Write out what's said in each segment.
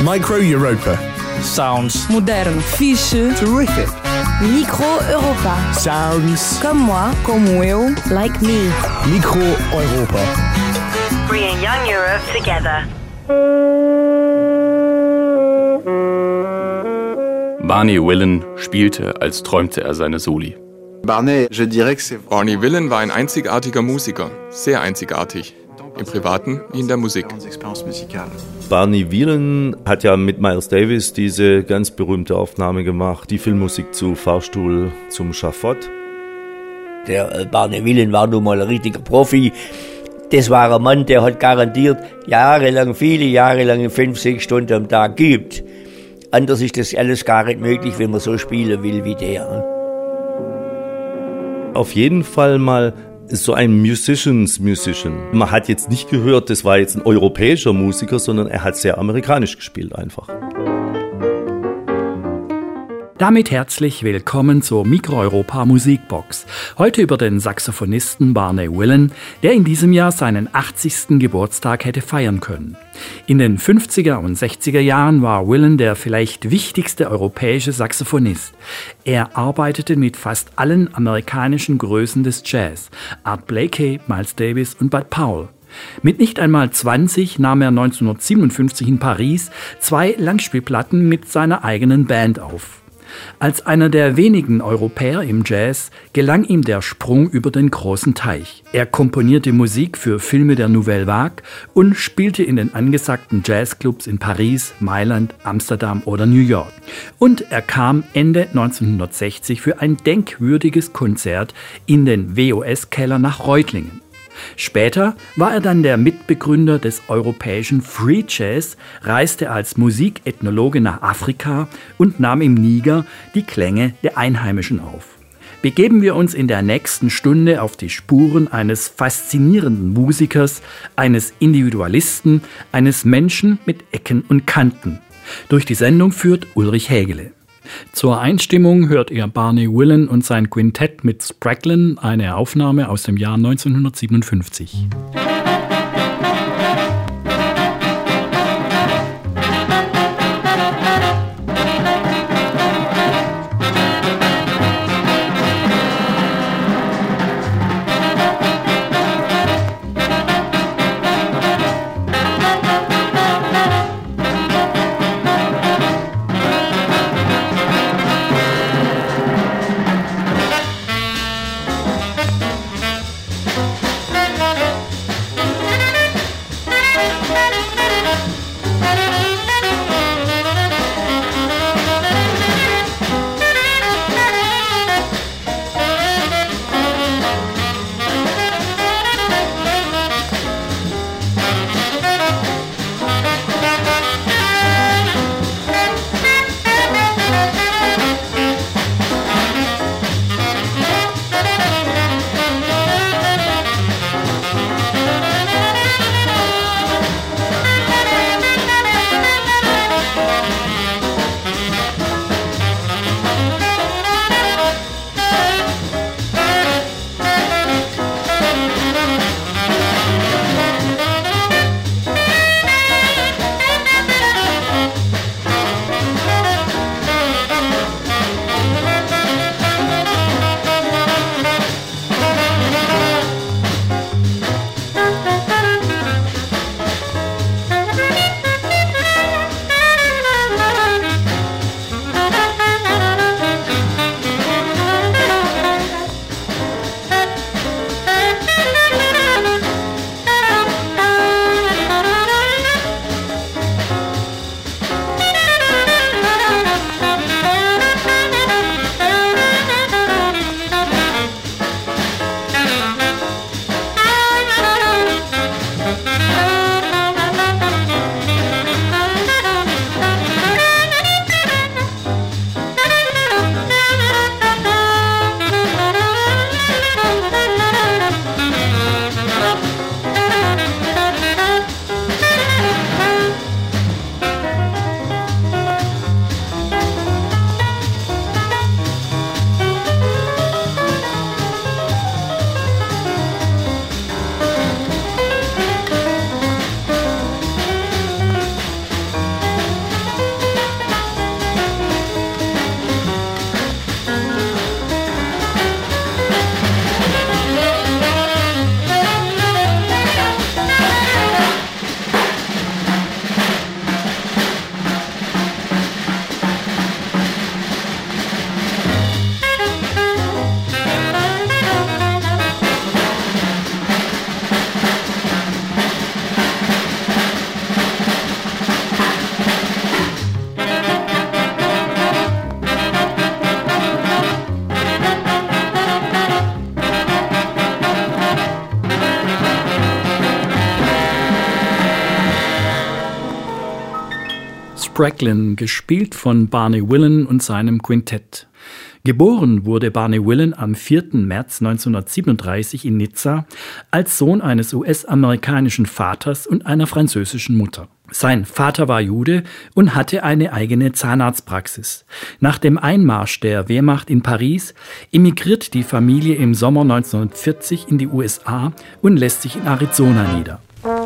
Micro Europa. Sounds Modern. Fiche. Terrific. Micro Europa. Sounds. Comme moi. como eu. Like me. Micro Europa. Bringing young Europe together. Barney Willen spielte, als träumte er seine Soli. Barney Willen war ein einzigartiger Musiker, sehr einzigartig, im Privaten wie in der Musik. Barney Willen hat ja mit Miles Davis diese ganz berühmte Aufnahme gemacht, die Filmmusik zu Fahrstuhl zum Schafott. Der Barney Willen war nun mal ein richtiger Profi. Das war ein Mann, der hat garantiert viele Jahre lang 5-6 Stunden am Tag geübt. Anders ist das alles gar nicht möglich, wenn man so spielen will wie der. Auf jeden Fall mal so ein Musician. Man hat jetzt nicht gehört, das war jetzt ein europäischer Musiker, sondern er hat sehr amerikanisch gespielt einfach. Damit herzlich willkommen zur Mikro-Europa Musikbox. Heute über den Saxophonisten Barney Willen, der in diesem Jahr seinen 80. Geburtstag hätte feiern können. In den 50er und 60er Jahren war Willen der vielleicht wichtigste europäische Saxophonist. Er arbeitete mit fast allen amerikanischen Größen des Jazz, Art Blakey, Miles Davis und Bud Powell. Mit nicht einmal 20 nahm er 1957 in Paris 2 Langspielplatten mit seiner eigenen Band auf. Als einer der wenigen Europäer im Jazz gelang ihm der Sprung über den großen Teich. Er komponierte Musik für Filme der Nouvelle Vague und spielte in den angesagten Jazzclubs in Paris, Mailand, Amsterdam oder New York. Und er kam Ende 1960 für ein denkwürdiges Konzert in den WOS-Keller nach Reutlingen. Später war er dann der Mitbegründer des europäischen Free Jazz, reiste als Musikethnologe nach Afrika und nahm im Niger die Klänge der Einheimischen auf. Begeben wir uns in der nächsten Stunde auf die Spuren eines faszinierenden Musikers, eines Individualisten, eines Menschen mit Ecken und Kanten. Durch die Sendung führt Ulrich Hägele. Zur Einstimmung hört ihr Barney Willen und sein Quintett mit Spraglin, eine Aufnahme aus dem Jahr 1957. Spraglin, gespielt von Barney Willen und seinem Quintett. Geboren wurde Barney Willen am 4. März 1937 in Nizza als Sohn eines US-amerikanischen Vaters und einer französischen Mutter. Sein Vater war Jude und hatte eine eigene Zahnarztpraxis. Nach dem Einmarsch der Wehrmacht in Paris emigriert die Familie im Sommer 1940 in die USA und lässt sich in Arizona nieder.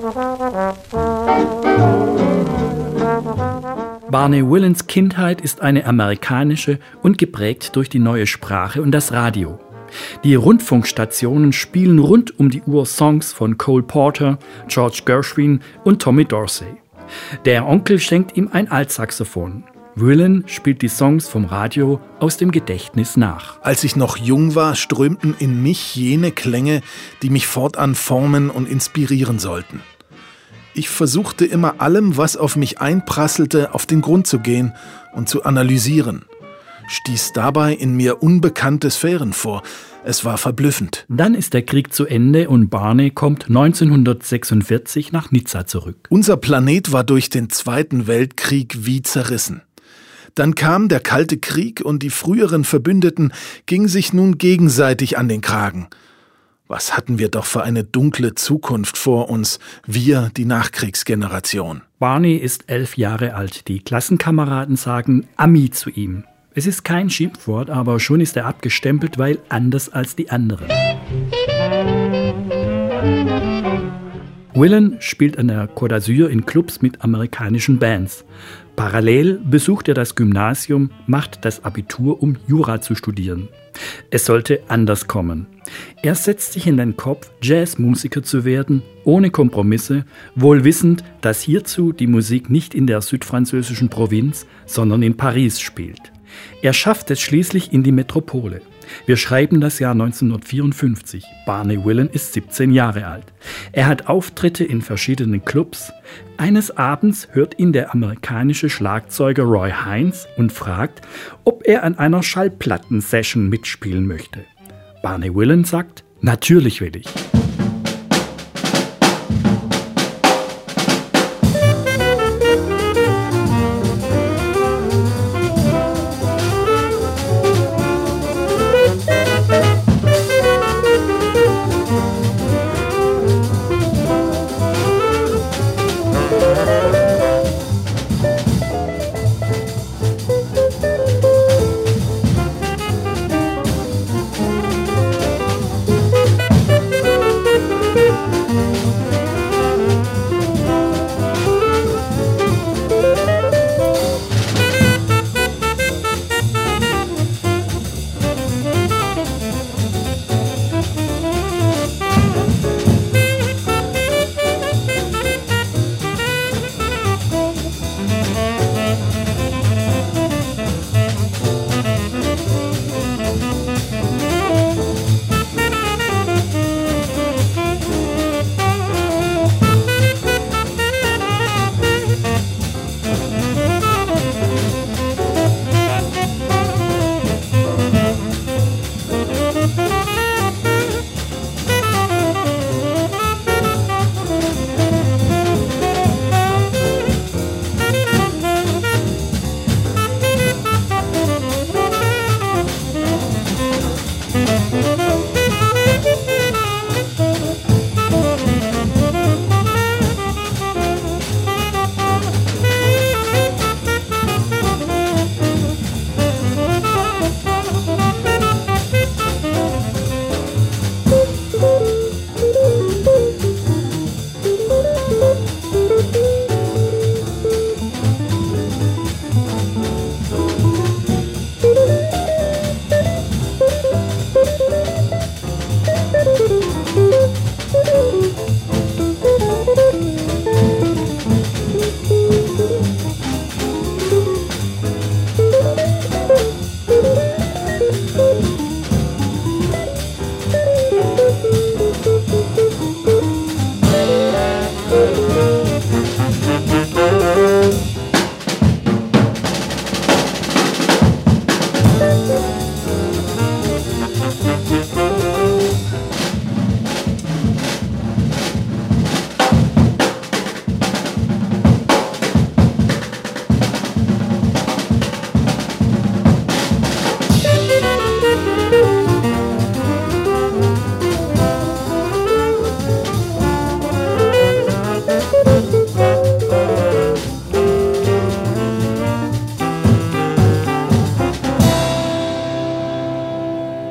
Barney Willens Kindheit ist eine amerikanische und geprägt durch die neue Sprache und das Radio. Die Rundfunkstationen spielen rund um die Uhr Songs von Cole Porter, George Gershwin und Tommy Dorsey. Der Onkel schenkt ihm ein Altsaxophon. Willen spielt die Songs vom Radio aus dem Gedächtnis nach. Als ich noch jung war, strömten in mich jene Klänge, die mich fortan formen und inspirieren sollten. Ich versuchte immer allem, was auf mich einprasselte, auf den Grund zu gehen und zu analysieren. Stieß dabei in mir unbekannte Sphären vor. Es war verblüffend. Dann ist der Krieg zu Ende und Barney kommt 1946 nach Nizza zurück. Unser Planet war durch den Zweiten Weltkrieg wie zerrissen. Dann kam der Kalte Krieg und die früheren Verbündeten gingen sich nun gegenseitig an den Kragen. Was hatten wir doch für eine dunkle Zukunft vor uns, wir, die Nachkriegsgeneration. Barney ist 11 Jahre alt. Die Klassenkameraden sagen Ami zu ihm. Es ist kein Schimpfwort, aber schon ist er abgestempelt, weil anders als die anderen. Willen spielt an der Côte d'Azur in Clubs mit amerikanischen Bands. Parallel besucht er das Gymnasium, macht das Abitur, um Jura zu studieren. Es sollte anders kommen. Er setzt sich in den Kopf, Jazzmusiker zu werden, ohne Kompromisse, wohl wissend, dass hierzu die Musik nicht in der südfranzösischen Provinz, sondern in Paris spielt. Er schafft es schließlich in die Metropole. Wir schreiben das Jahr 1954. Barney Willen ist 17 Jahre alt. Er hat Auftritte in verschiedenen Clubs. Eines Abends hört ihn der amerikanische Schlagzeuger Roy Haynes und fragt, ob er an einer Schallplatten-Session mitspielen möchte. Barney Willen sagt, natürlich will ich.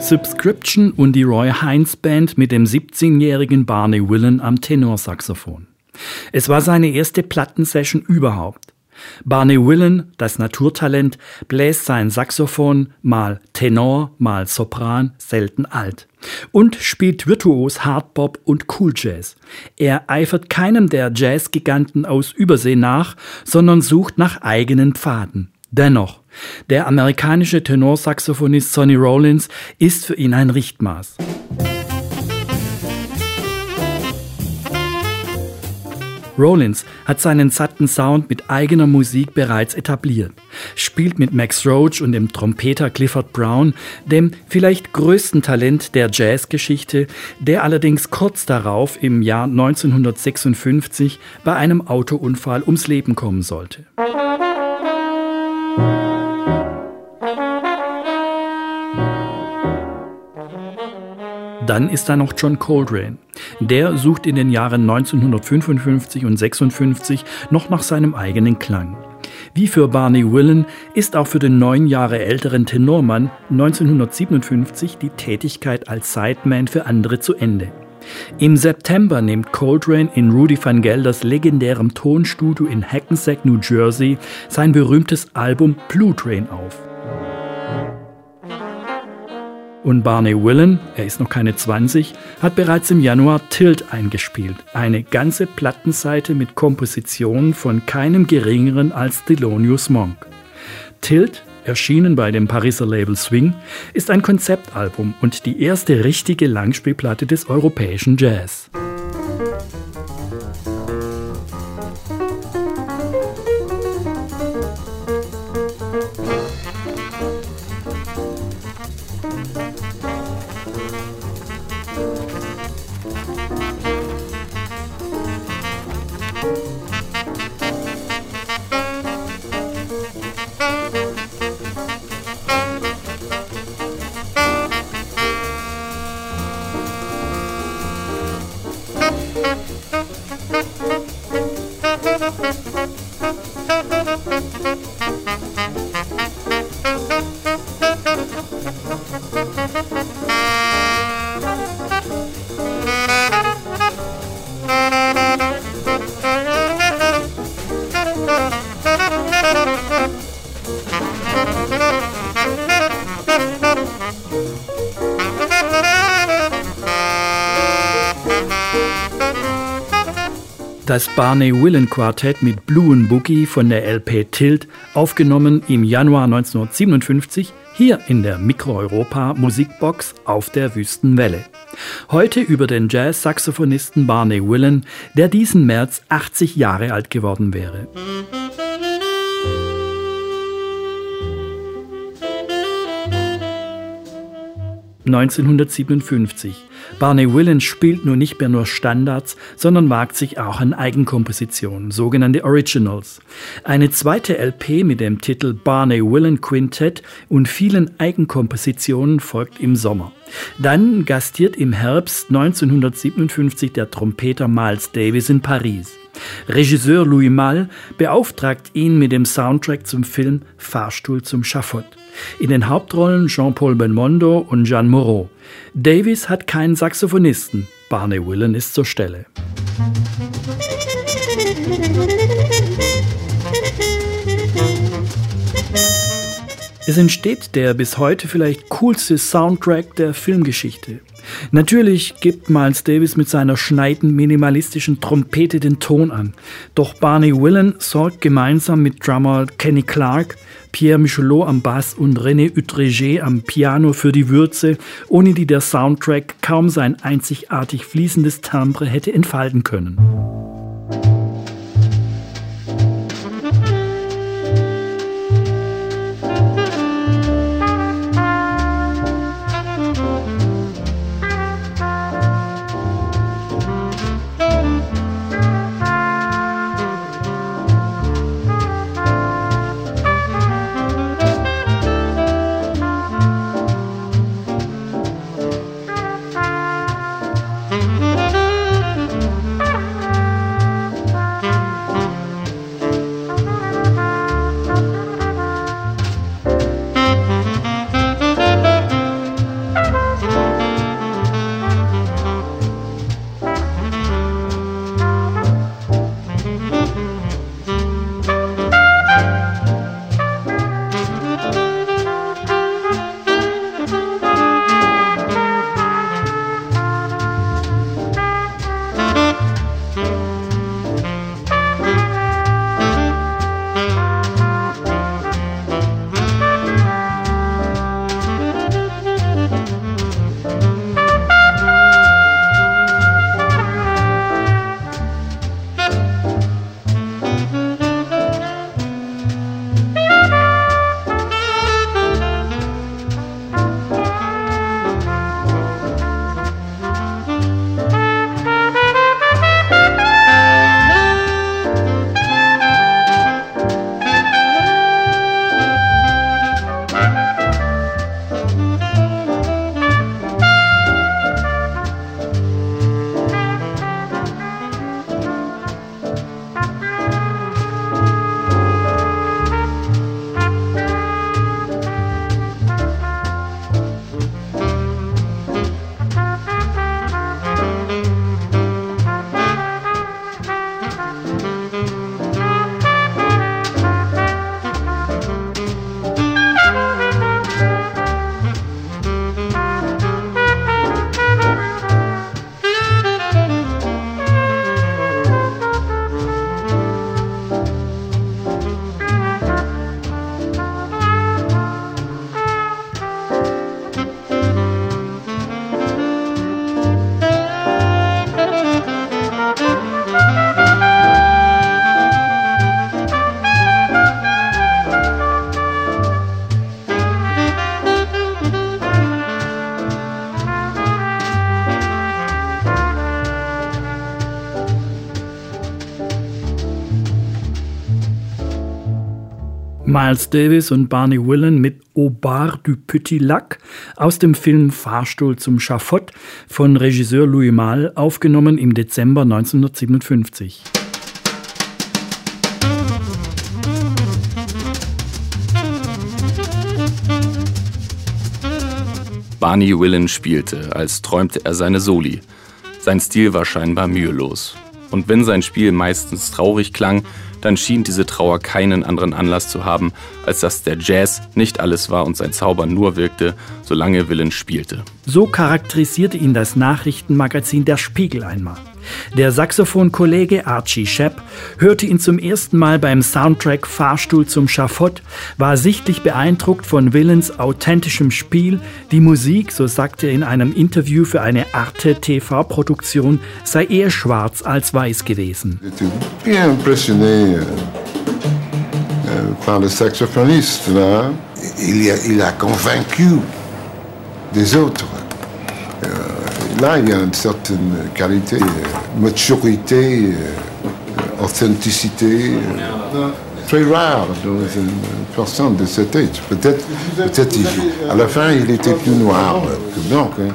Subscription und die Roy Hines Band mit dem 17-jährigen Barney Willen am Tenorsaxophon. Es war seine erste Plattensession überhaupt. Barney Willen, das Naturtalent, bläst sein Saxophon mal Tenor, mal Sopran, selten alt. Und spielt virtuos Hardbop und Cool Jazz. Er eifert keinem der Jazzgiganten aus Übersee nach, sondern sucht nach eigenen Pfaden. Dennoch, der amerikanische Tenorsaxophonist Sonny Rollins ist für ihn ein Richtmaß. Rollins hat seinen satten Sound mit eigener Musik bereits etabliert, spielt mit Max Roach und dem Trompeter Clifford Brown, dem vielleicht größten Talent der Jazzgeschichte, der allerdings kurz darauf im Jahr 1956 bei einem Autounfall ums Leben kommen sollte. Dann ist da noch John Coltrane. Der sucht in den Jahren 1955 und 56 noch nach seinem eigenen Klang. Wie für Barney Willen ist auch für den 9 Jahre älteren Tenormann 1957 die Tätigkeit als Sideman für andere zu Ende. Im September nimmt Coltrane in Rudy Van Gelders legendärem Tonstudio in Hackensack, New Jersey, sein berühmtes Album Blue Train auf. Und Barney Willen, er ist noch keine 20, hat bereits im Januar Tilt eingespielt. Eine ganze Plattenseite mit Kompositionen von keinem geringeren als Thelonious Monk. Tilt, erschienen bei dem Pariser Label Swing, ist ein Konzeptalbum und die erste richtige Langspielplatte des europäischen Jazz. Das Barney Willen Quartett mit Blue and Boogie von der LP Tilt, aufgenommen im Januar 1957, hier in der Mikro-Europa Musikbox auf der Wüstenwelle. Heute über den Jazz-Saxophonisten Barney Willen, der diesen März 80 Jahre alt geworden wäre. (1957). Barney Willen spielt nun nicht mehr nur Standards, sondern wagt sich auch an Eigenkompositionen, sogenannte Originals. Eine zweite LP mit dem Titel Barney Willen Quintett und vielen Eigenkompositionen folgt im Sommer. Dann gastiert im Herbst 1957 der Trompeter Miles Davis in Paris. Regisseur Louis Malle beauftragt ihn mit dem Soundtrack zum Film Fahrstuhl zum Schafott. In den Hauptrollen Jean-Paul Belmondo und Jeanne Moreau. Davis hat keinen Saxophonisten. Barney Willen ist zur Stelle. Es entsteht der bis heute vielleicht coolste Soundtrack der Filmgeschichte. Natürlich gibt Miles Davis mit seiner schneidend minimalistischen Trompete den Ton an. Doch Barney Willen sorgt gemeinsam mit Drummer Kenny Clarke, Pierre Michelot am Bass und René Utreger am Piano für die Würze, ohne die der Soundtrack kaum sein einzigartig fließendes Timbre hätte entfalten können. Miles Davis und Barney Willen mit Au bar du Petit Lac aus dem Film Fahrstuhl zum Schafott von Regisseur Louis Malle, aufgenommen im Dezember 1957. Barney Willen spielte, als träumte er seine Soli. Sein Stil war scheinbar mühelos. Und wenn sein Spiel meistens traurig klang, dann schien diese Trauer keinen anderen Anlass zu haben, als dass der Jazz nicht alles war und sein Zauber nur wirkte, solange Willen spielte. So charakterisierte ihn das Nachrichtenmagazin Der Spiegel einmal. Der Saxophonkollege Archie Shepp hörte ihn zum ersten Mal beim Soundtrack Fahrstuhl zum Schafott, war sichtlich beeindruckt von Willens authentischem Spiel. Die Musik, so sagte er in einem Interview für eine Arte-TV-Produktion, sei eher schwarz als weiß gewesen. J'étais bien impressionné par le saxophoniste là. Il a convaincu des autres. Là, il y a une certaine qualité, maturité, authenticité, très rare dans une personne de cet âge. Peut-être à la fin, il était plus noir que blanc. Hein.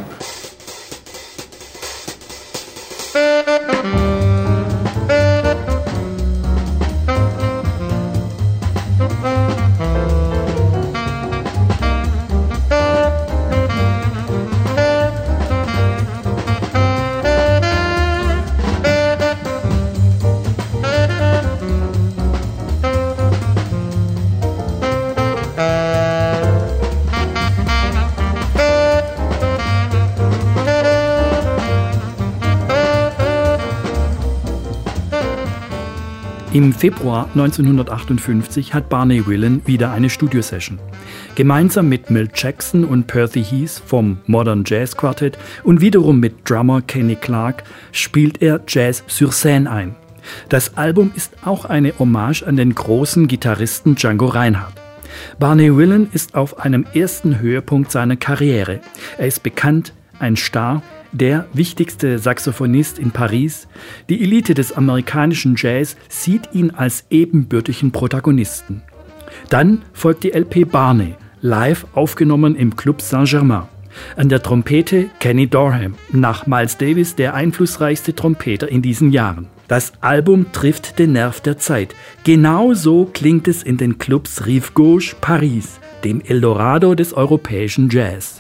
Im Februar 1958 hat Barney Willen wieder eine Studiosession. Gemeinsam mit Milt Jackson und Percy Heath vom Modern Jazz Quartet und wiederum mit Drummer Kenny Clarke spielt er Jazz sur Scène ein. Das Album ist auch eine Hommage an den großen Gitarristen Django Reinhardt. Barney Willen ist auf einem ersten Höhepunkt seiner Karriere. Er ist bekannt, ein Star, der wichtigste Saxophonist in Paris. Die Elite des amerikanischen Jazz sieht ihn als ebenbürtigen Protagonisten. Dann folgt die LP Barney, live aufgenommen im Club Saint-Germain. An der Trompete Kenny Dorham, nach Miles Davis der einflussreichste Trompeter in diesen Jahren. Das Album trifft den Nerv der Zeit. Genau so klingt es in den Clubs Rive Gauche, Paris, dem Eldorado des europäischen Jazz.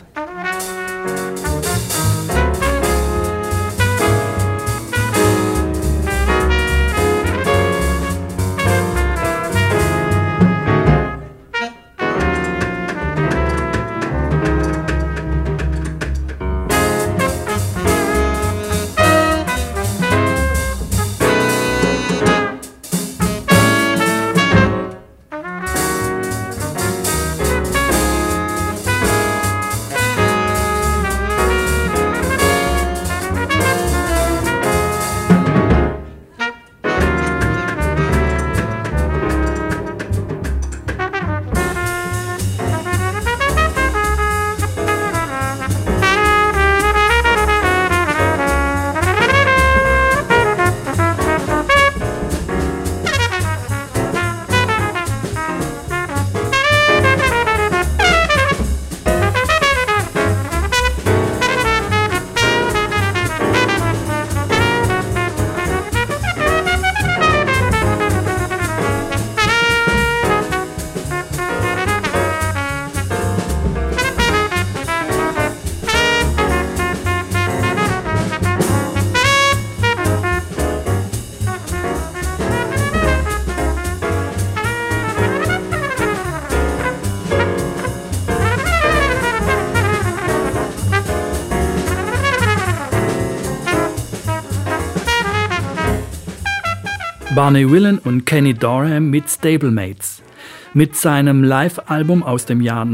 Barney Willen und Kenny Dorham mit Stablemates. Mit seinem Live-Album aus dem Jahr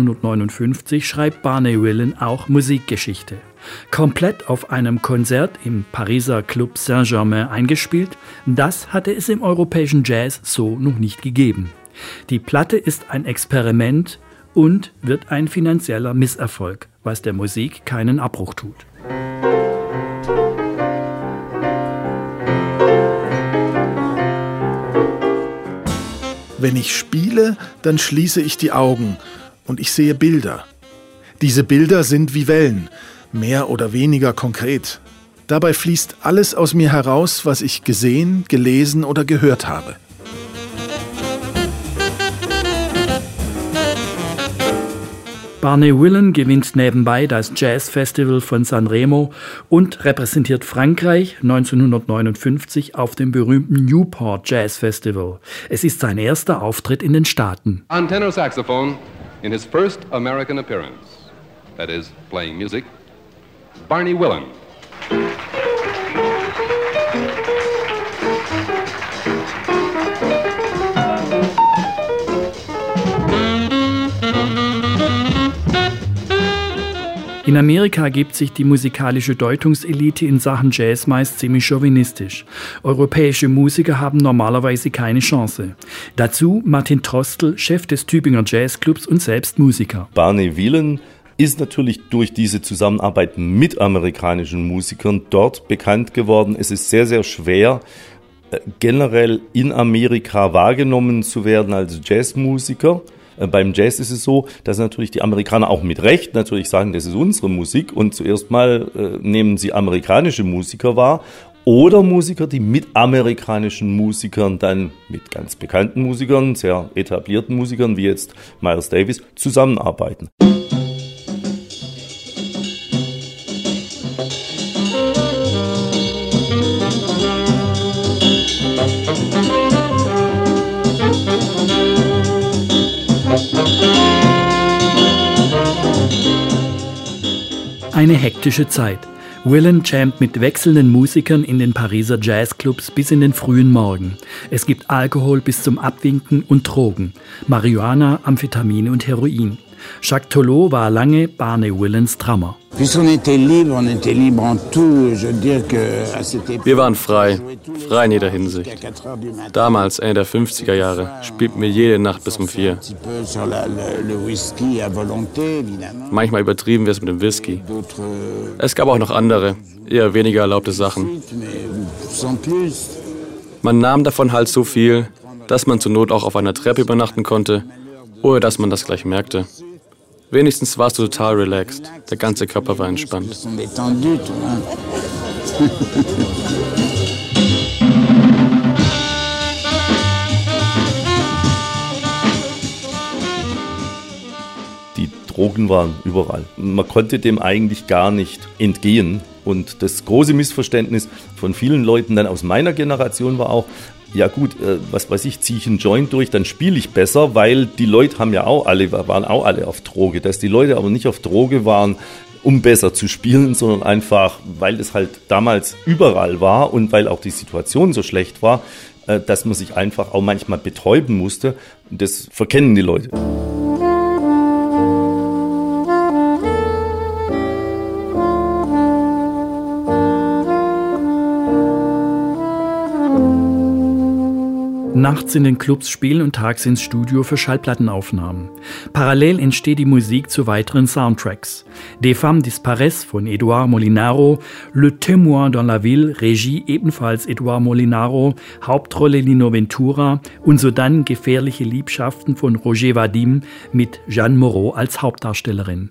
1959 schreibt Barney Willen auch Musikgeschichte. Komplett auf einem Konzert im Pariser Club Saint-Germain eingespielt, das hatte es im europäischen Jazz so noch nicht gegeben. Die Platte ist ein Experiment und wird ein finanzieller Misserfolg, was der Musik keinen Abbruch tut. Wenn ich spiele, dann schließe ich die Augen und ich sehe Bilder. Diese Bilder sind wie Wellen, mehr oder weniger konkret. Dabei fließt alles aus mir heraus, was ich gesehen, gelesen oder gehört habe. Barney Willen gewinnt nebenbei das Jazz-Festival von Sanremo und repräsentiert Frankreich 1959 auf dem berühmten Newport Jazz Festival. Es ist sein erster Auftritt in den Staaten. On tenor saxophone, in his first American appearance, that is, playing music, Barney Willen. In Amerika gibt sich die musikalische Deutungselite in Sachen Jazz meist ziemlich chauvinistisch. Europäische Musiker haben normalerweise keine Chance. Dazu Martin Trostel, Chef des Tübinger Jazzclubs und selbst Musiker. Barney Willen ist natürlich durch diese Zusammenarbeit mit amerikanischen Musikern dort bekannt geworden. Es ist sehr, sehr schwer, generell in Amerika wahrgenommen zu werden als Jazzmusiker. Beim Jazz ist es so, dass natürlich die Amerikaner auch mit Recht natürlich sagen, das ist unsere Musik und zuerst mal nehmen sie amerikanische Musiker wahr oder Musiker, die mit amerikanischen Musikern dann mit ganz bekannten Musikern, sehr etablierten Musikern wie jetzt Miles Davis zusammenarbeiten. Eine hektische Zeit. Willen jammt mit wechselnden Musikern in den Pariser Jazzclubs bis in den frühen Morgen. Es gibt Alkohol bis zum Abwinken und Drogen, Marihuana, Amphetamine und Heroin. Jacques Tolot war lange Barney Willens Drummer. Wir waren frei in jeder Hinsicht. Damals, Ende der 50er Jahre, spielten wir jede Nacht bis um 4. Manchmal übertrieben wir es mit dem Whisky. Es gab auch noch andere, eher weniger erlaubte Sachen. Man nahm davon halt so viel, dass man zur Not auch auf einer Treppe übernachten konnte, ohne dass man das gleich merkte. Wenigstens warst du total relaxed. Der ganze Körper war entspannt. Die Drogen waren überall. Man konnte dem eigentlich gar nicht entgehen. Und das große Missverständnis von vielen Leuten dann aus meiner Generation war auch, ja gut, was weiß ich, ziehe ich einen Joint durch, dann spiele ich besser, weil die Leute waren auch alle auf Droge. Dass die Leute aber nicht auf Droge waren, um besser zu spielen, sondern einfach, weil es halt damals überall war und weil auch die Situation so schlecht war, dass man sich einfach auch manchmal betäuben musste. Das verkennen die Leute. Nachts in den Clubs spielen und tags ins Studio für Schallplattenaufnahmen. Parallel entsteht die Musik zu weiteren Soundtracks. Des Femmes disparaissent von Edouard Molinaro, Le Témoin dans la Ville, Regie ebenfalls Edouard Molinaro, Hauptrolle Lino Ventura und sodann Gefährliche Liebschaften von Roger Vadim mit Jeanne Moreau als Hauptdarstellerin.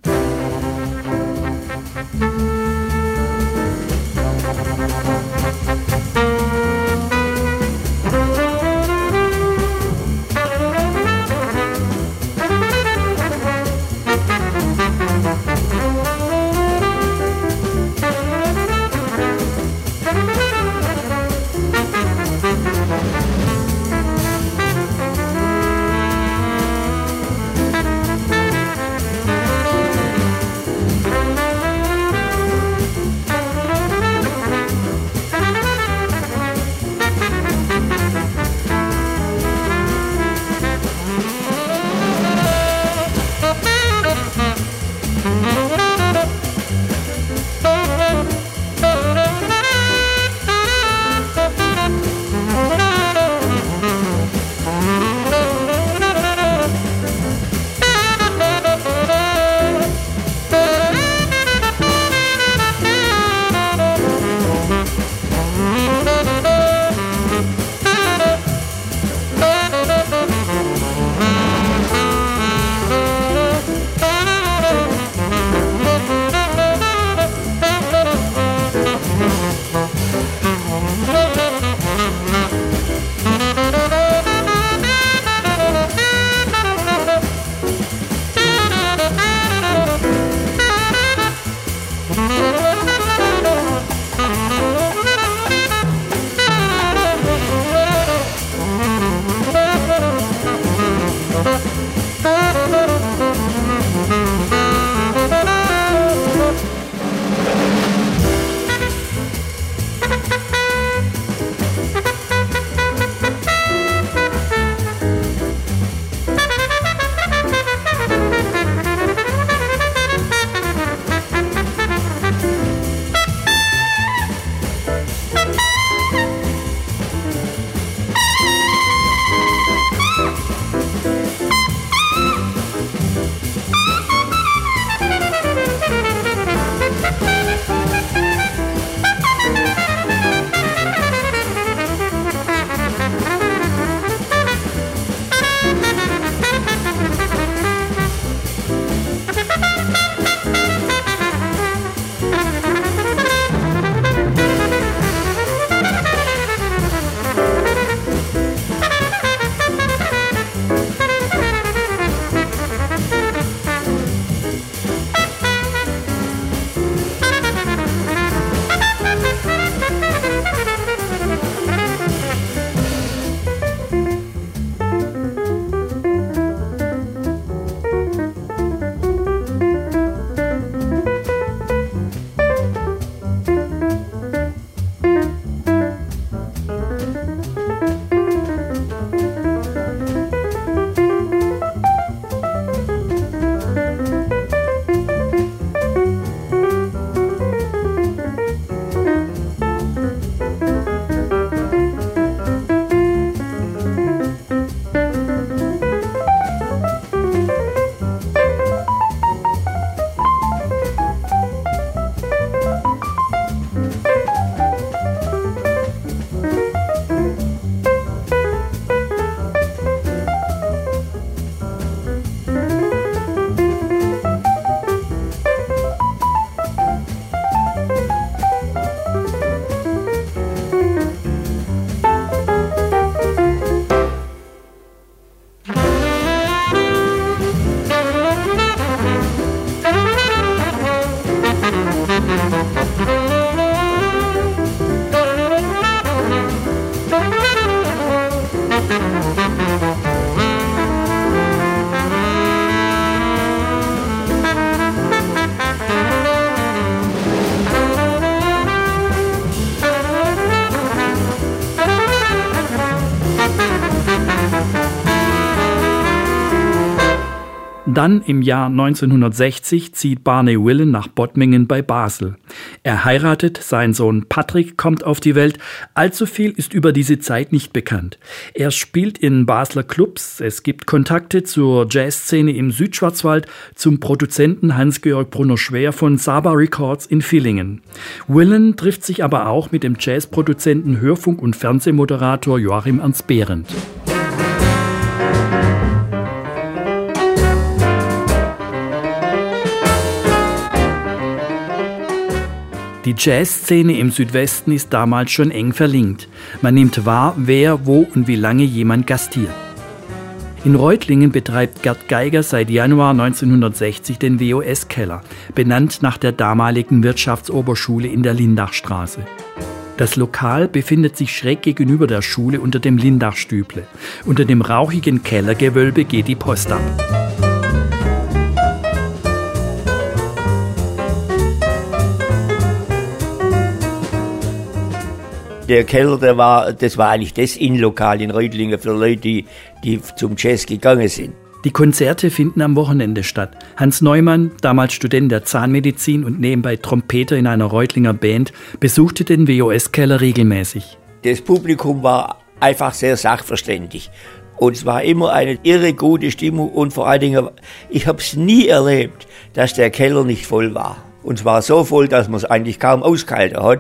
Dann im Jahr 1960 zieht Barney Willen nach Bottmingen bei Basel. Er heiratet, sein Sohn Patrick kommt auf die Welt. Allzu viel ist über diese Zeit nicht bekannt. Er spielt in Basler Clubs, es gibt Kontakte zur Jazzszene im Südschwarzwald, zum Produzenten Hans-Georg Brunner-Schwer von Saba Records in Villingen. Willen trifft sich aber auch mit dem Jazzproduzenten, Hörfunk- und Fernsehmoderator Joachim Ernst Behrendt. Die Jazzszene im Südwesten ist damals schon eng verlinkt. Man nimmt wahr, wer, wo und wie lange jemand gastiert. In Reutlingen betreibt Gerd Geiger seit Januar 1960 den WOS-Keller, benannt nach der damaligen Wirtschaftsoberschule in der Lindachstraße. Das Lokal befindet sich schräg gegenüber der Schule unter dem Lindachstüble. Unter dem rauchigen Kellergewölbe geht die Post ab. Der Keller, das war eigentlich das Innenlokal in Reutlingen für Leute, die zum Jazz gegangen sind. Die Konzerte finden am Wochenende statt. Hans Neumann, damals Student der Zahnmedizin und nebenbei Trompeter in einer Reutlinger Band, besuchte den WOS-Keller regelmäßig. Das Publikum war einfach sehr sachverständig. Und es war immer eine irre gute Stimmung und vor allen Dingen, ich habe es nie erlebt, dass der Keller nicht voll war. Und es war so voll, dass man es eigentlich kaum ausgehalten hat.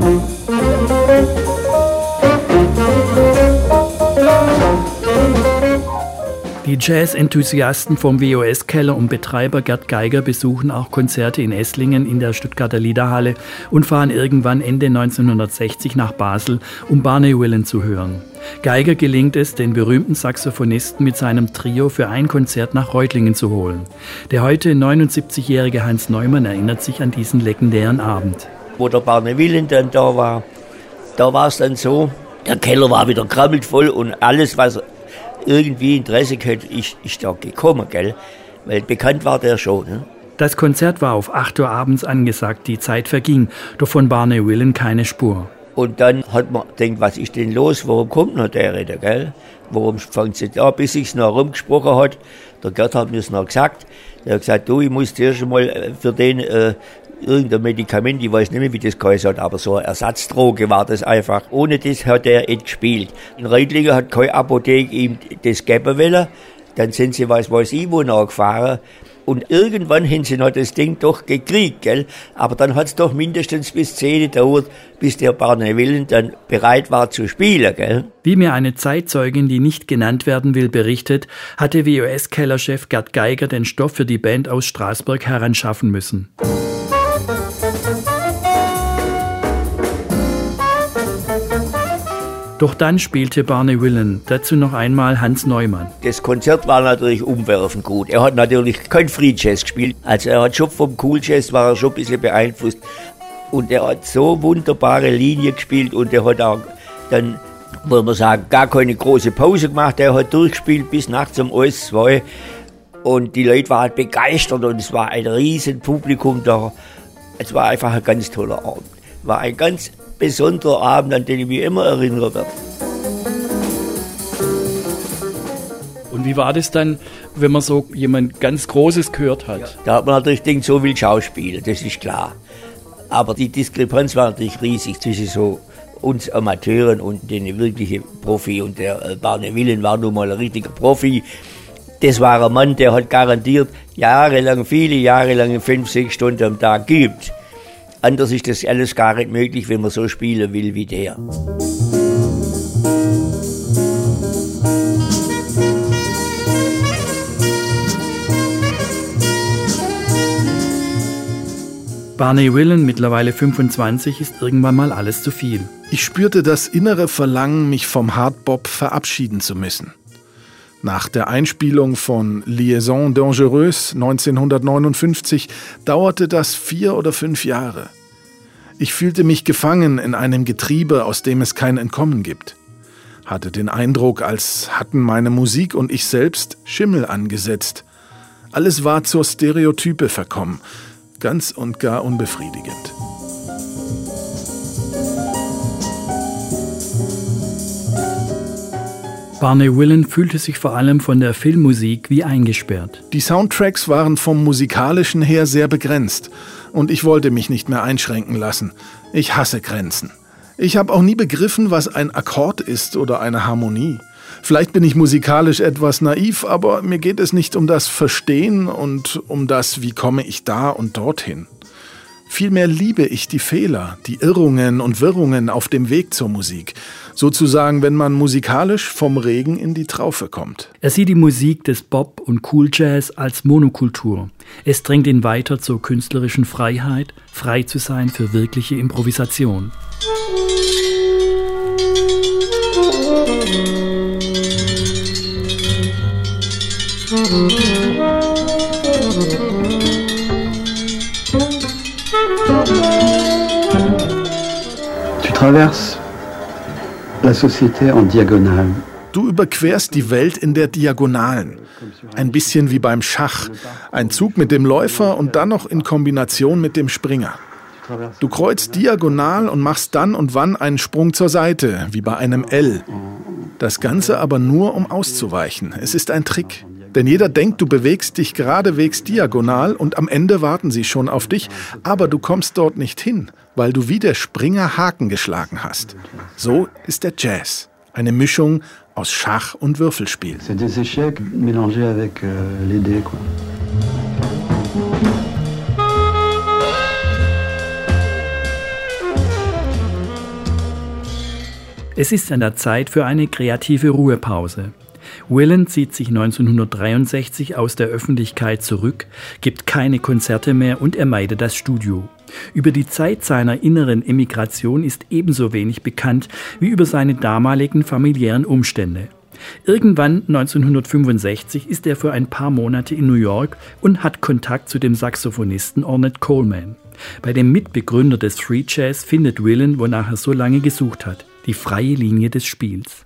Die Jazz-Enthusiasten vom WOS-Keller und Betreiber Gerd Geiger besuchen auch Konzerte in Esslingen in der Stuttgarter Liederhalle und fahren irgendwann Ende 1960 nach Basel, um Barney Willen zu hören. Geiger gelingt es, den berühmten Saxophonisten mit seinem Trio für ein Konzert nach Reutlingen zu holen. Der heute 79-jährige Hans Neumann erinnert sich an diesen legendären Abend. Wo der Barney Willen dann da war es dann so, der Keller war wieder krabbelt voll und alles, was irgendwie Interesse gehabt, ist da gekommen, gell? Weil bekannt war der schon. Ne? Das Konzert war auf 8 Uhr abends angesagt, die Zeit verging, doch von Barney Willen keine Spur. Und dann hat man gedacht, was ist denn los, warum kommt noch der Ritter, gell? Warum fängt sie da, bis sich's noch rumgesprochen hat. Der Gerd hat mir's noch gesagt. Der hat gesagt, du, ich muss zuerst mal für den irgendein Medikament, ich weiß nicht mehr, wie das geheißen hat, aber so eine Ersatzdroge war das einfach. Ohne das hat er nicht gespielt. In Reutlingen hat keine Apotheke ihm das geben wollen. Dann sind sie, was weiß ich, wo nachgefahren. Und irgendwann haben sie noch das Ding doch gekriegt, gell? Aber dann hat es doch mindestens bis 10 gedauert, bis der Barney Willen dann bereit war zu spielen, gell? Wie mir eine Zeitzeugin, die nicht genannt werden will, berichtet, hatte WOS-Kellerchef Gerd Geiger den Stoff für die Band aus Straßburg heranschaffen müssen. Doch dann spielte Barney Willen, dazu noch einmal Hans Neumann. Das Konzert war natürlich umwerfend gut. Er hat natürlich kein Free Jazz gespielt. Also er hat schon vom Cool Jazz war er schon ein bisschen beeinflusst. Und er hat so wunderbare Linien gespielt und er hat auch dann, muss man sagen, gar keine große Pause gemacht. Er hat durchgespielt bis nachts um 1-2 und die Leute waren begeistert und es war ein riesen Publikum da. Es war einfach ein ganz toller Abend. War ein ganz besonderer Abend, an den ich mich immer erinnern werde. Und wie war das dann, wenn man so jemand ganz Großes gehört hat? Ja, da hat man natürlich gedacht, so will Schauspiel, das ist klar. Aber die Diskrepanz war natürlich riesig zwischen so uns Amateuren und den wirklichen Profi. Und der Barney Willen war nun mal ein richtiger Profi. Das war ein Mann, der hat garantiert viele Jahre lang 5-6 Stunden am Tag geübt. Anders ist das alles gar nicht möglich, wenn man so spielen will wie der. Barney Willen, mittlerweile 25, ist irgendwann mal alles zu viel. Ich spürte das innere Verlangen, mich vom Hardbop verabschieden zu müssen. Nach der Einspielung von Liaison Dangereuse 1959 dauerte das 4 oder 5 Jahre. Ich fühlte mich gefangen in einem Getriebe, aus dem es kein Entkommen gibt. Hatte den Eindruck, als hatten meine Musik und ich selbst Schimmel angesetzt. Alles war zur Stereotype verkommen, ganz und gar unbefriedigend. Barney Willen fühlte sich vor allem von der Filmmusik wie eingesperrt. Die Soundtracks waren vom Musikalischen her sehr begrenzt und ich wollte mich nicht mehr einschränken lassen. Ich hasse Grenzen. Ich habe auch nie begriffen, was ein Akkord ist oder eine Harmonie. Vielleicht bin ich musikalisch etwas naiv, aber mir geht es nicht um das Verstehen und um das, wie komme ich da und dorthin. Vielmehr liebe ich die Fehler, die Irrungen und Wirrungen auf dem Weg zur Musik. Sozusagen, wenn man musikalisch vom Regen in die Traufe kommt. Er sieht die Musik des Bop und Cool Jazz als Monokultur. Es drängt ihn weiter zur künstlerischen Freiheit, frei zu sein für wirkliche Improvisation. Tu traverses la société en diagonale. Du überquerst die Welt in der Diagonalen. Ein bisschen wie beim Schach. Ein Zug mit dem Läufer und dann noch in Kombination mit dem Springer. Du kreuzt diagonal und machst dann und wann einen Sprung zur Seite, wie bei einem L. Das Ganze aber nur, um auszuweichen. Es ist ein Trick. Denn jeder denkt, du bewegst dich geradewegs diagonal und am Ende warten sie schon auf dich, aber du kommst dort nicht hin, weil du wie der Springer Haken geschlagen hast. So ist der Jazz. Eine Mischung aus Schach und Würfelspiel. C'est des échecs mélangés avec les dés, quoi. Es ist an der Zeit für eine kreative Ruhepause. Willen zieht sich 1963 aus der Öffentlichkeit zurück, gibt keine Konzerte mehr und er meidet das Studio. Über die Zeit seiner inneren Emigration ist ebenso wenig bekannt wie über seine damaligen familiären Umstände. Irgendwann 1965 ist er für ein paar Monate in New York und hat Kontakt zu dem Saxophonisten Ornette Coleman. Bei dem Mitbegründer des Free Jazz findet Willen, wonach er so lange gesucht hat, die freie Linie des Spiels.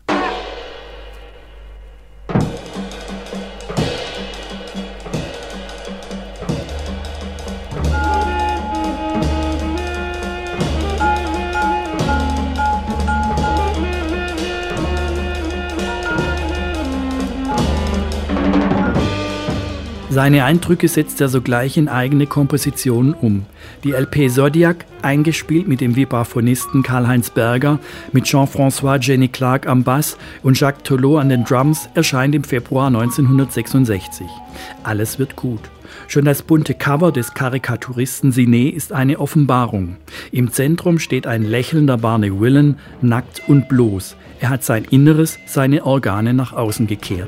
Seine Eindrücke setzt er sogleich in eigene Kompositionen um. Die LP Zodiac, eingespielt mit dem Vibraphonisten Karl-Heinz Berger, mit Jean-François Jenny Clark am Bass und Jacques Tolot an den Drums, erscheint im Februar 1966. Alles wird gut. Schon das bunte Cover des Karikaturisten Siné ist eine Offenbarung. Im Zentrum steht ein lächelnder Barney Willen, nackt und bloß. Er hat sein Inneres, seine Organe nach außen gekehrt.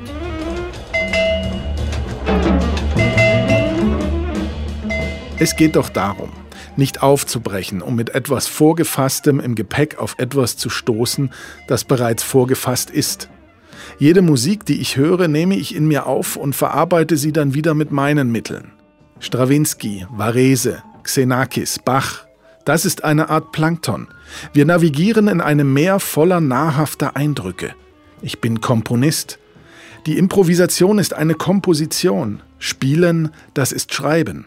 Es geht doch darum, nicht aufzubrechen, um mit etwas Vorgefasstem im Gepäck auf etwas zu stoßen, das bereits vorgefasst ist. Jede Musik, die ich höre, nehme ich in mir auf und verarbeite sie dann wieder mit meinen Mitteln. Strawinsky, Varese, Xenakis, Bach, das ist eine Art Plankton. Wir navigieren in einem Meer voller nahrhafter Eindrücke. Ich bin Komponist. Die Improvisation ist eine Komposition. Spielen, das ist Schreiben.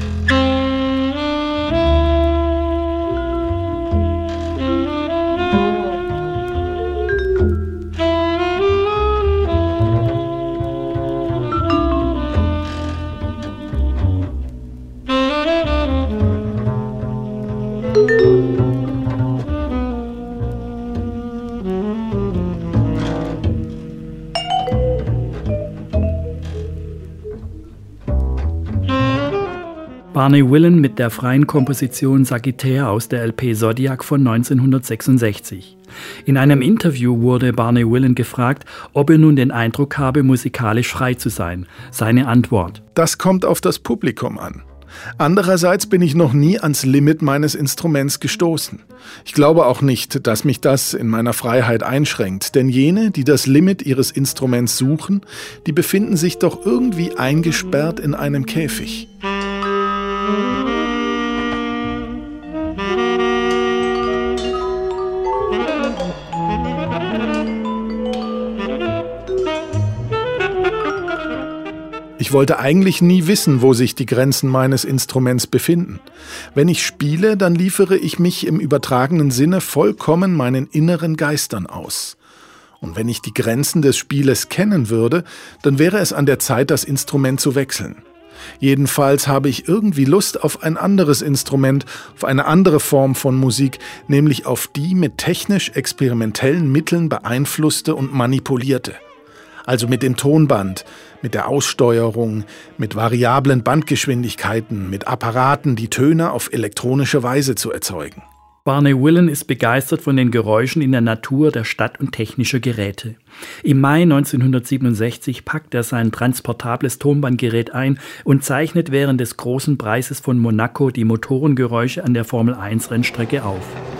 Barney Willen mit der freien Komposition Sagittaire aus der LP Zodiac von 1966. In einem Interview wurde Barney Willen gefragt, ob er nun den Eindruck habe, musikalisch frei zu sein. Seine Antwort: Das kommt auf das Publikum an. Andererseits bin ich noch nie ans Limit meines Instruments gestoßen. Ich glaube auch nicht, dass mich das in meiner Freiheit einschränkt, denn jene, die das Limit ihres Instruments suchen, die befinden sich doch irgendwie eingesperrt in einem Käfig. Ich wollte eigentlich nie wissen, wo sich die Grenzen meines Instruments befinden. Wenn ich spiele, dann liefere ich mich im übertragenen Sinne vollkommen meinen inneren Geistern aus. Und wenn ich die Grenzen des Spieles kennen würde, dann wäre es an der Zeit, das Instrument zu wechseln. Jedenfalls habe ich irgendwie Lust auf ein anderes Instrument, auf eine andere Form von Musik, nämlich auf die mit technisch-experimentellen Mitteln beeinflusste und manipulierte. Also mit dem Tonband, mit der Aussteuerung, mit variablen Bandgeschwindigkeiten, mit Apparaten, die Töne auf elektronische Weise zu erzeugen. Barney Willen ist begeistert von den Geräuschen in der Natur, der Stadt und technischer Geräte. Im Mai 1967 packt er sein transportables Tonbandgerät ein und zeichnet während des Großen Preises von Monaco die Motorengeräusche an der Formel-1-Rennstrecke auf.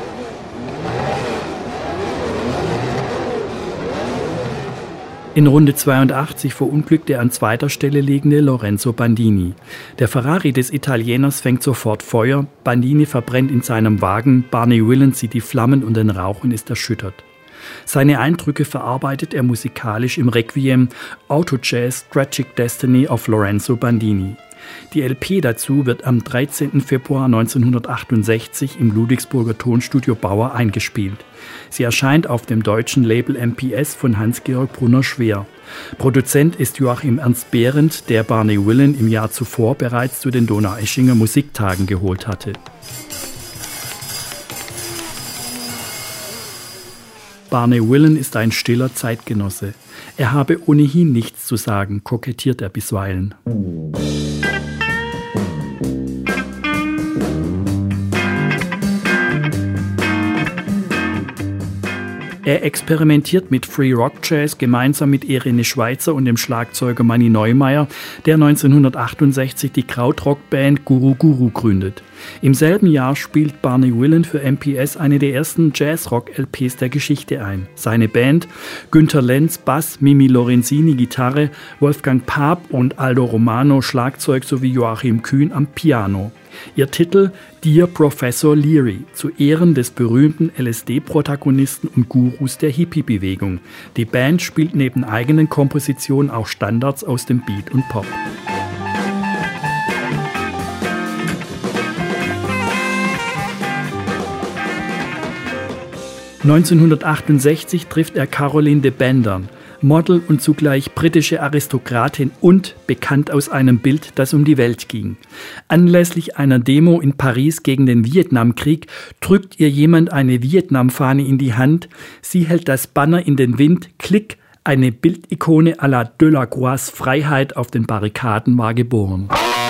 In Runde 82 verunglückt der an zweiter Stelle liegende Lorenzo Bandini. Der Ferrari des Italieners fängt sofort Feuer, Bandini verbrennt in seinem Wagen, Barney Willen sieht die Flammen und den Rauch und ist erschüttert. Seine Eindrücke verarbeitet er musikalisch im Requiem Auto Jazz Tragic Destiny of Lorenzo Bandini. Die LP dazu wird am 13. Februar 1968 im Ludwigsburger Tonstudio Bauer eingespielt. Sie erscheint auf dem deutschen Label MPS von Hans-Georg Brunner-Schwer. Produzent ist Joachim Ernst Behrendt, der Barney Willen im Jahr zuvor bereits zu den Donaueschinger Musiktagen geholt hatte. Barney Willen ist ein stiller Zeitgenosse. Er habe ohnehin nichts zu sagen, kokettiert er bisweilen. Er experimentiert mit Free Rock Jazz gemeinsam mit Irene Schweizer und dem Schlagzeuger Manny Neumeier, der 1968 die Krautrock-Band Guru Guru gründet. Im selben Jahr spielt Barney Willen für MPS eine der ersten Jazz-Rock-LPs der Geschichte ein. Seine Band, Günter Lenz Bass, Mimi Lorenzini Gitarre, Wolfgang Paap und Aldo Romano Schlagzeug sowie Joachim Kühn am Piano. Ihr Titel Dear Professor Leary, zu Ehren des berühmten LSD-Protagonisten und Gurus der Hippie-Bewegung. Die Band spielt neben eigenen Kompositionen auch Standards aus dem Beat und Pop. (1968) trifft er Caroline de Bendern, Model und zugleich britische Aristokratin und bekannt aus einem Bild, das um die Welt ging. Anlässlich einer Demo in Paris gegen den Vietnamkrieg drückt ihr jemand eine Vietnamfahne in die Hand. Sie hält das Banner in den Wind. Klick, eine Bildikone à la Delacroix' Freiheit auf den Barrikaden war geboren.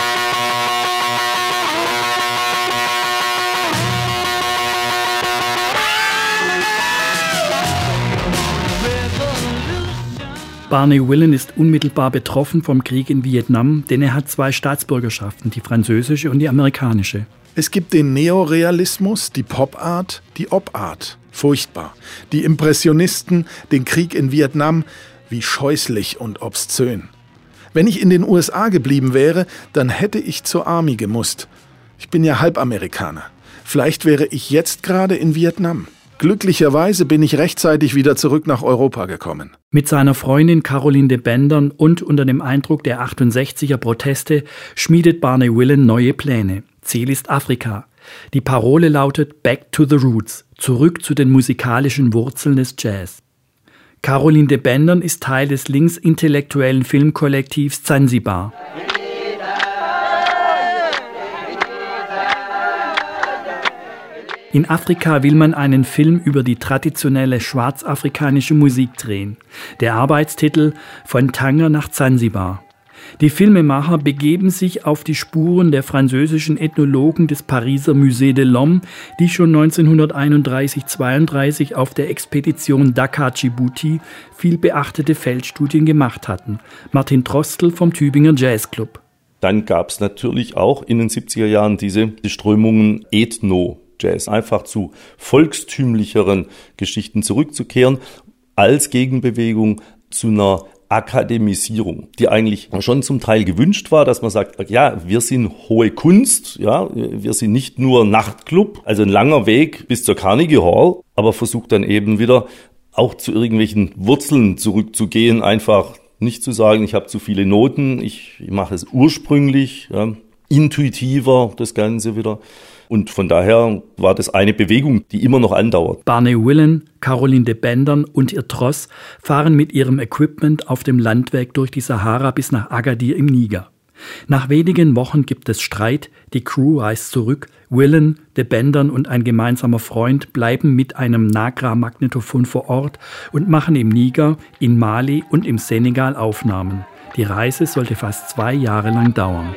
Barney Willen ist unmittelbar betroffen vom Krieg in Vietnam, denn er hat 2 Staatsbürgerschaften, die französische und die amerikanische. Es gibt den Neorealismus, die Pop-Art, die Op-Art. Furchtbar. Die Impressionisten, den Krieg in Vietnam, wie scheußlich und obszön. Wenn ich in den USA geblieben wäre, dann hätte ich zur Army gemusst. Ich bin ja Halbamerikaner. Vielleicht wäre ich jetzt gerade in Vietnam. Glücklicherweise bin ich rechtzeitig wieder zurück nach Europa gekommen. Mit seiner Freundin Caroline de Bendern und unter dem Eindruck der 68er Proteste schmiedet Barney Willen neue Pläne. Ziel ist Afrika. Die Parole lautet Back to the Roots, zurück zu den musikalischen Wurzeln des Jazz. Caroline de Bendern ist Teil des linksintellektuellen Filmkollektivs Zanzibar. In Afrika will man einen Film über die traditionelle schwarzafrikanische Musik drehen. Der Arbeitstitel Von Tanger nach Zanzibar. Die Filmemacher begeben sich auf die Spuren der französischen Ethnologen des Pariser Musée de l'Homme, die schon 1931-32 auf der Expedition Dakar-Djibouti viel beachtete Feldstudien gemacht hatten. Martin Trostel vom Tübinger Jazzclub. Dann gab es natürlich auch in den 70er Jahren diese Strömungen Ethno-Jazz, einfach zu volkstümlicheren Geschichten zurückzukehren, als Gegenbewegung zu einer Akademisierung, die eigentlich schon zum Teil gewünscht war, dass man sagt, ja, wir sind hohe Kunst, ja, wir sind nicht nur Nachtclub, also ein langer Weg bis zur Carnegie Hall, aber versucht dann eben wieder auch zu irgendwelchen Wurzeln zurückzugehen, einfach nicht zu sagen, ich habe zu viele Noten, ich mache es ursprünglich, ja, intuitiver, das Ganze wieder. Und von daher war das eine Bewegung, die immer noch andauert. Barney Willen, Caroline de Bendern und ihr Tross fahren mit ihrem Equipment auf dem Landweg durch die Sahara bis nach Agadir im Niger. Nach wenigen Wochen gibt es Streit, die Crew reist zurück, Willen, de Bendern und ein gemeinsamer Freund bleiben mit einem Nagra-Magnetophon vor Ort und machen im Niger, in Mali und im Senegal Aufnahmen. Die Reise sollte fast 2 Jahre lang dauern.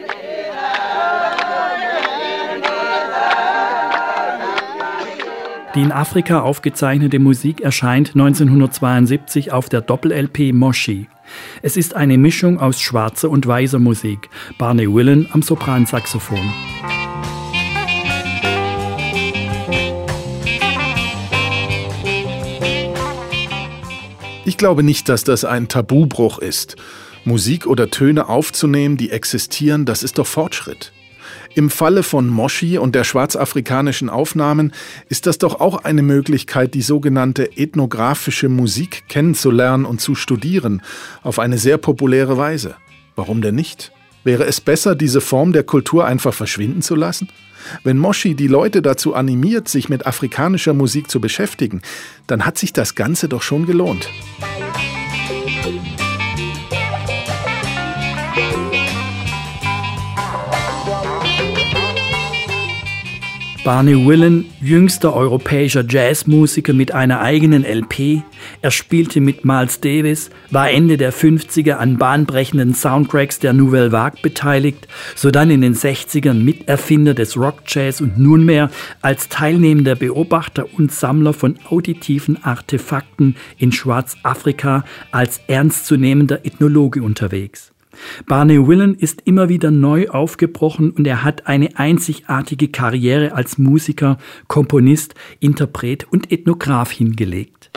Die in Afrika aufgezeichnete Musik erscheint 1972 auf der Doppel-LP Moshi. Es ist eine Mischung aus schwarzer und weißer Musik. Barney Willen am Sopransaxophon. Ich glaube nicht, dass das ein Tabubruch ist. Musik oder Töne aufzunehmen, die existieren, das ist doch Fortschritt. Im Falle von Moshi und der schwarzafrikanischen Aufnahmen ist das doch auch eine Möglichkeit, die sogenannte ethnografische Musik kennenzulernen und zu studieren, auf eine sehr populäre Weise. Warum denn nicht? Wäre es besser, diese Form der Kultur einfach verschwinden zu lassen? Wenn Moshi die Leute dazu animiert, sich mit afrikanischer Musik zu beschäftigen, dann hat sich das Ganze doch schon gelohnt. Barney Willen, jüngster europäischer Jazzmusiker mit einer eigenen LP. Er spielte mit Miles Davis, war Ende der 50er an bahnbrechenden Soundtracks der Nouvelle Vague beteiligt, sodann in den 60ern Miterfinder des Rock-Jazz und nunmehr als teilnehmender Beobachter und Sammler von auditiven Artefakten in Schwarzafrika als ernstzunehmender Ethnologe unterwegs. Barney Willen ist immer wieder neu aufgebrochen und er hat eine einzigartige Karriere als Musiker, Komponist, Interpret und Ethnograph hingelegt.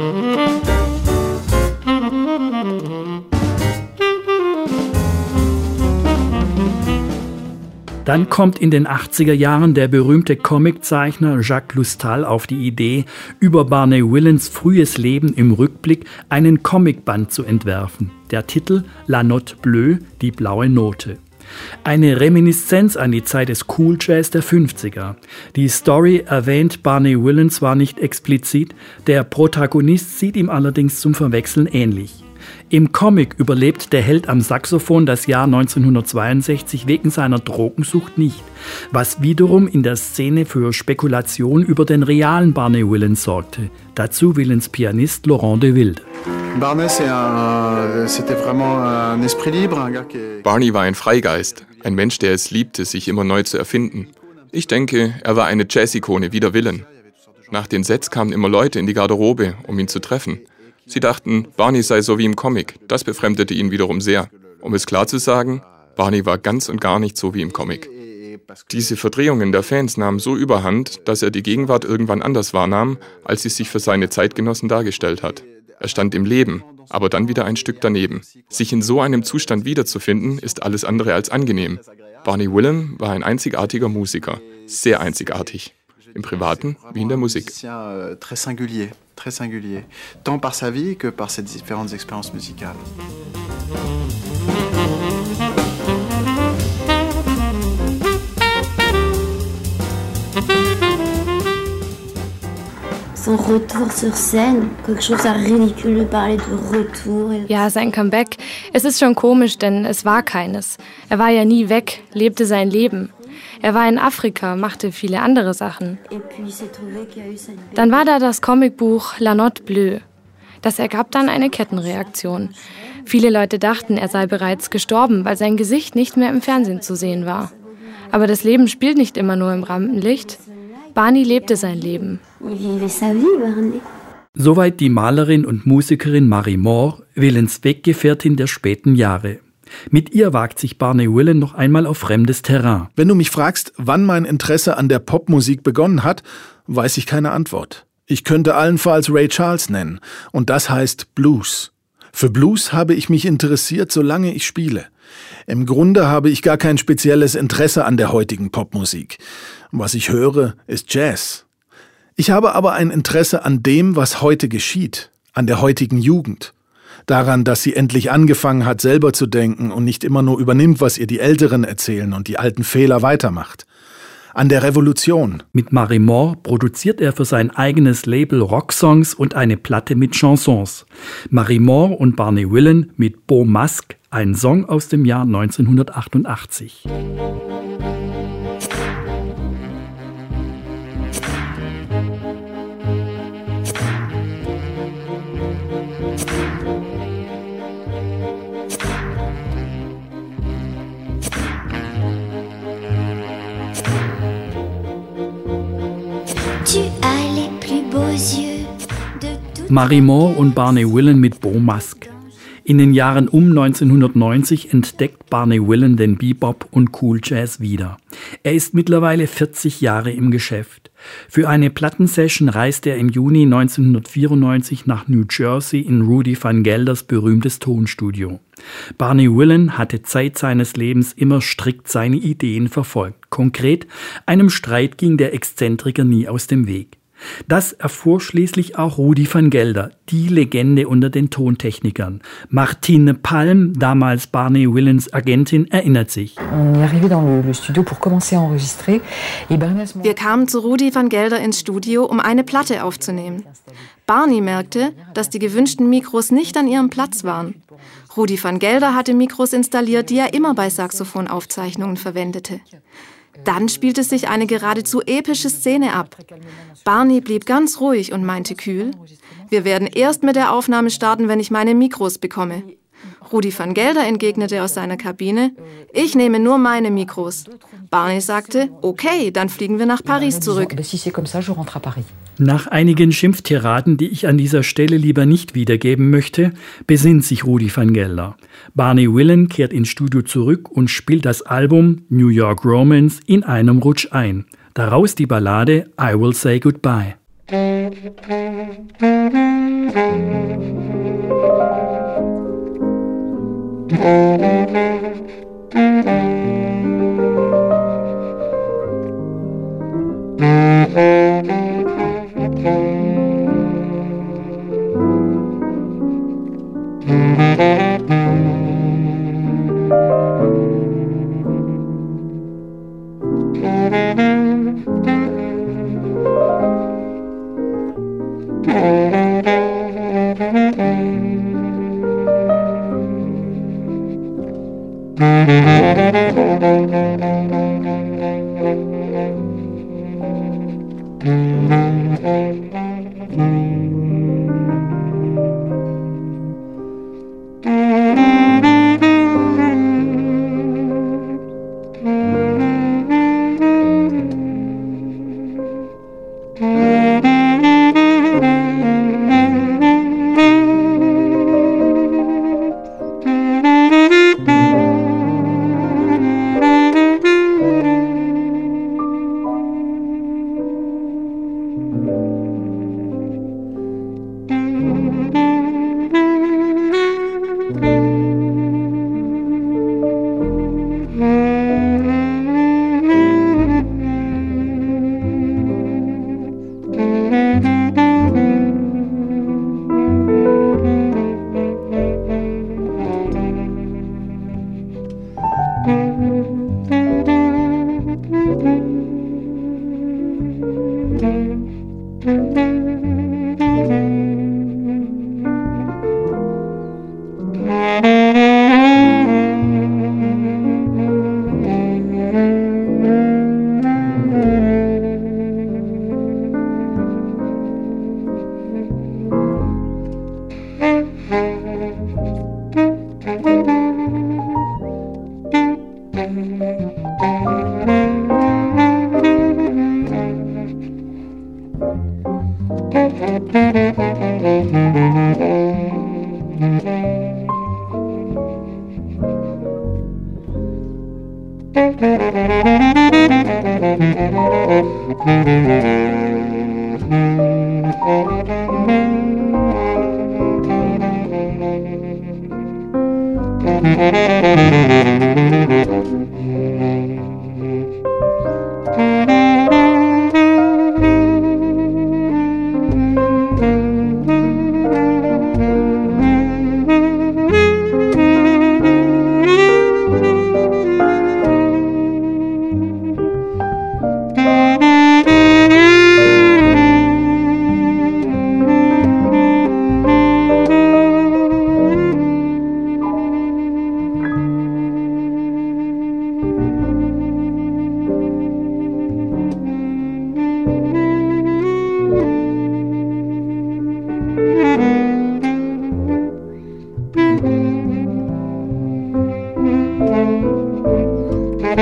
Dann kommt in den 80er Jahren der berühmte Comiczeichner Jacques Lustal auf die Idee, über Barney Willens frühes Leben im Rückblick einen Comicband zu entwerfen. Der Titel La Note Bleue, die blaue Note. Eine Reminiszenz an die Zeit des Cool Jazz der 50er. Die Story erwähnt Barney Willen zwar nicht explizit, der Protagonist sieht ihm allerdings zum Verwechseln ähnlich. Im Comic überlebt der Held am Saxophon das Jahr 1962 wegen seiner Drogensucht nicht, was wiederum in der Szene für Spekulation über den realen Barney Willen sorgte. Dazu Willens Pianist Laurent de Wilde. Barney war ein Freigeist, ein Mensch, der es liebte, sich immer neu zu erfinden. Ich denke, er war eine Jazz-Ikone wie der Willen. Nach den Sets kamen immer Leute in die Garderobe, um ihn zu treffen. Sie dachten, Barney sei so wie im Comic. Das befremdete ihn wiederum sehr. Um es klar zu sagen, Barney war ganz und gar nicht so wie im Comic. Diese Verdrehungen der Fans nahmen so überhand, dass er die Gegenwart irgendwann anders wahrnahm, als sie sich für seine Zeitgenossen dargestellt hat. Er stand im Leben, aber dann wieder ein Stück daneben. Sich in so einem Zustand wiederzufinden, ist alles andere als angenehm. Barney Willen war ein einzigartiger Musiker, sehr einzigartig. Im Privaten wie in der Musik. Très singulier, tant par sa vie que par ses différentes expériences musicales. Son retour sur scène, quelque chose à ridicule de parler de retour. Ja, sein Comeback. Es ist schon komisch, denn es war keines. Er war ja nie weg, lebte sein Leben. Er war in Afrika, machte viele andere Sachen. Dann war da das Comicbuch La Note Bleue. Das ergab dann eine Kettenreaktion. Viele Leute dachten, er sei bereits gestorben, weil sein Gesicht nicht mehr im Fernsehen zu sehen war. Aber das Leben spielt nicht immer nur im Rampenlicht. Barney lebte sein Leben. Soweit die Malerin und Musikerin Marie Moore, Willens Weggefährtin der späten Jahre. Mit ihr wagt sich Barney Willen noch einmal auf fremdes Terrain. Wenn du mich fragst, wann mein Interesse an der Popmusik begonnen hat, weiß ich keine Antwort. Ich könnte allenfalls Ray Charles nennen, und das heißt Blues. Für Blues habe ich mich interessiert, solange ich spiele. Im Grunde habe ich gar kein spezielles Interesse an der heutigen Popmusik. Was ich höre, ist Jazz. Ich habe aber ein Interesse an dem, was heute geschieht, an der heutigen Jugend. Daran, dass sie endlich angefangen hat, selber zu denken und nicht immer nur übernimmt, was ihr die Älteren erzählen und die alten Fehler weitermacht. an der Revolution. Mit Mary Moore produziert er für sein eigenes Label Rocksongs und eine Platte mit Chansons. Mary Moore und Barney Willen mit Beau Masque, ein Song aus dem Jahr 1988. Mary Moore und Barney Willen mit Beau Masque. In den Jahren um 1990 entdeckt Barney Willen den Bebop und Cool Jazz wieder. Er ist mittlerweile 40 Jahre im Geschäft. Für eine Plattensession reist er im Juni 1994 nach New Jersey in Rudy Van Gelders berühmtes Tonstudio. Barney Willen hatte Zeit seines Lebens immer strikt seine Ideen verfolgt. Konkret, einem Streit ging der Exzentriker nie aus dem Weg. Das erfuhr schließlich auch Rudy Van Gelder, die Legende unter den Tontechnikern. Martine Palm, damals Barney Willens Agentin, erinnert sich. Wir kamen zu Rudy Van Gelder ins Studio, um eine Platte aufzunehmen. Barney merkte, dass die gewünschten Mikros nicht an ihrem Platz waren. Rudy Van Gelder hatte Mikros installiert, die er immer bei Saxophonaufzeichnungen verwendete. Dann spielte sich eine geradezu epische Szene ab. Barney blieb ganz ruhig und meinte kühl: Wir werden erst mit der Aufnahme starten, wenn ich meine Mikros bekomme. Rudy Van Gelder entgegnete aus seiner Kabine: Ich nehme nur meine Mikros. Barney sagte: Okay, dann fliegen wir nach Paris zurück. Nach einigen Schimpftiraden, die ich an dieser Stelle lieber nicht wiedergeben möchte, besinnt sich Rudy Van Gelder. Barney Willen kehrt ins Studio zurück und spielt das Album New York Romance in einem Rutsch ein. Daraus die Ballade I Will Say Goodbye.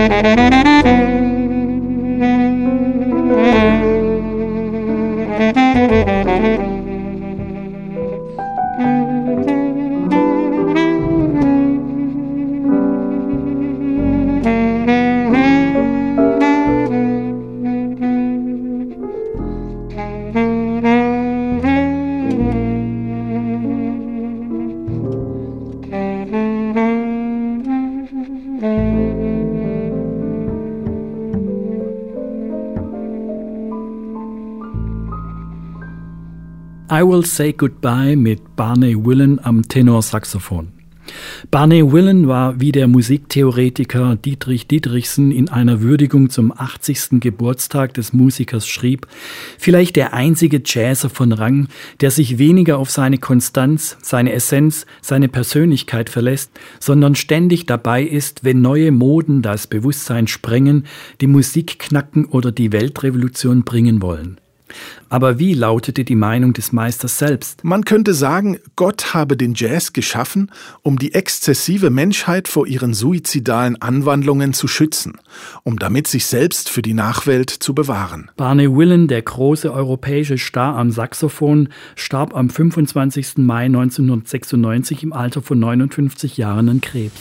I Will Say Goodbye mit Barney Willen am Tenorsaxophon. Barney Willen war wie der Musiktheoretiker Dietrich Dietrichson in einer Würdigung zum 80. Geburtstag des Musikers schrieb, vielleicht der einzige Jazzer von Rang, der sich weniger auf seine Konstanz, seine Essenz, seine Persönlichkeit verlässt, sondern ständig dabei ist, wenn neue Moden das Bewusstsein sprengen, die Musik knacken oder die Weltrevolution bringen wollen. Aber wie lautete die Meinung des Meisters selbst? Man könnte sagen, Gott habe den Jazz geschaffen, um die exzessive Menschheit vor ihren suizidalen Anwandlungen zu schützen, um damit sich selbst für die Nachwelt zu bewahren. Barney Willen, der große europäische Star am Saxophon, starb am 25. Mai 1996 im Alter von 59 Jahren an Krebs.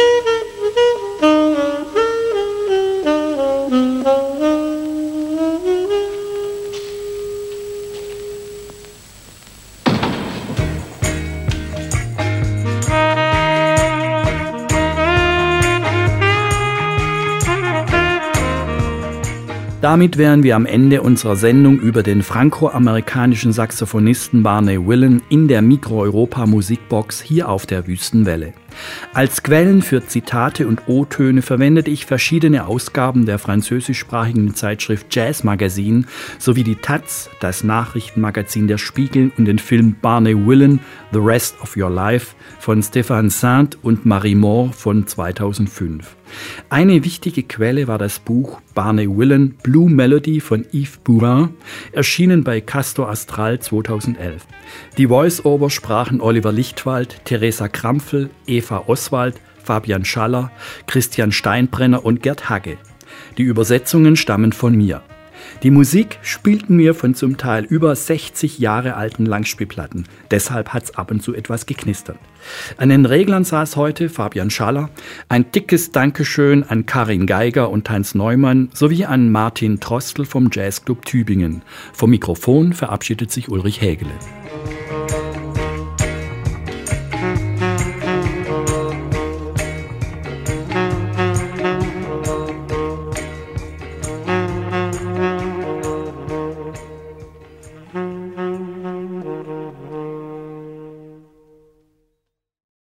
Damit wären wir am Ende unserer Sendung über den franco-amerikanischen Saxophonisten Barney Willen in der Mikro-Europa-Musikbox hier auf der Wüstenwelle. Als Quellen für Zitate und O-Töne verwendete ich verschiedene Ausgaben der französischsprachigen Zeitschrift Jazz Magazine sowie die Taz, das Nachrichtenmagazin der Spiegel und den Film Barney Willen, The Rest of Your Life von Stéphane Saint und Marie Moore von 2005. Eine wichtige Quelle war das Buch Barney Willen, Blue Melody von Yves Bourin, erschienen bei Castor Astral 2011. Die Voice-Over sprachen Oliver Lichtwald, Theresa Krampfel, Eva Oswald, Fabian Schaller, Christian Steinbrenner und Gerd Hagge. Die Übersetzungen stammen von mir. Die Musik spielten wir von zum Teil über 60 Jahre alten Langspielplatten. Deshalb hat's ab und zu etwas geknistert. An den Reglern saß heute Fabian Schaller. Ein dickes Dankeschön an Karin Geiger und Hans Neumann sowie an Martin Trostel vom Jazzclub Tübingen. Vom Mikrofon verabschiedet sich Ulrich Hägele.